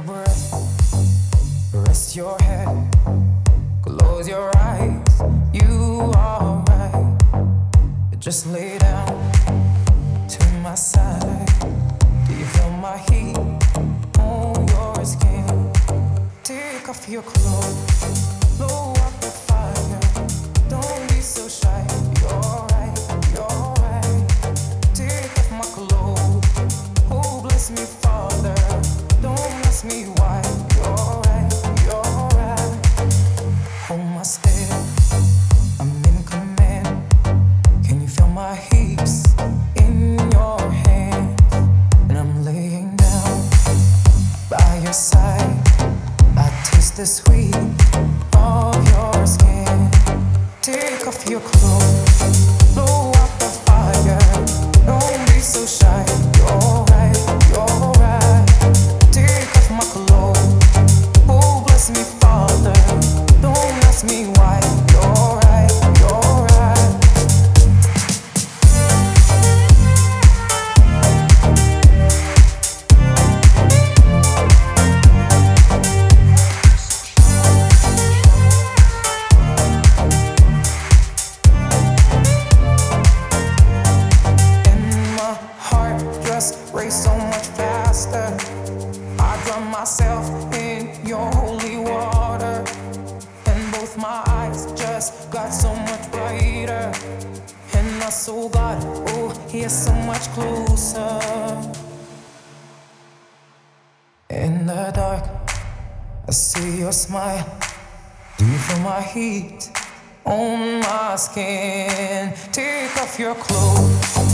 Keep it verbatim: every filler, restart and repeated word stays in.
breath, rest your head, close your eyes. You are right. Just lay down to my side. Do you feel my heat on your skin? Take off your clothes, blow up the fire. Don't be so shy. You're right, you're right. Take off my clothes. Oh, bless me, Father. Don't ask me why. You're right, you're right. Hold my step, I'm in command. Can you feel my hips in your hands? And I'm laying down by your side. I taste the sweet of your skin. Take off your clothes, blow up the fire. Don't be so shy. You're right, you're right. Take off my clothes. Oh, bless me, Father. Don't ask me why. You're right, you're right. Just race so much faster. I drown myself in your holy water, and both my eyes just got so much brighter, and my soul got, oh, here so much closer. In the dark, I see your smile. Do you feel my heat on my skin? Take off your clothes,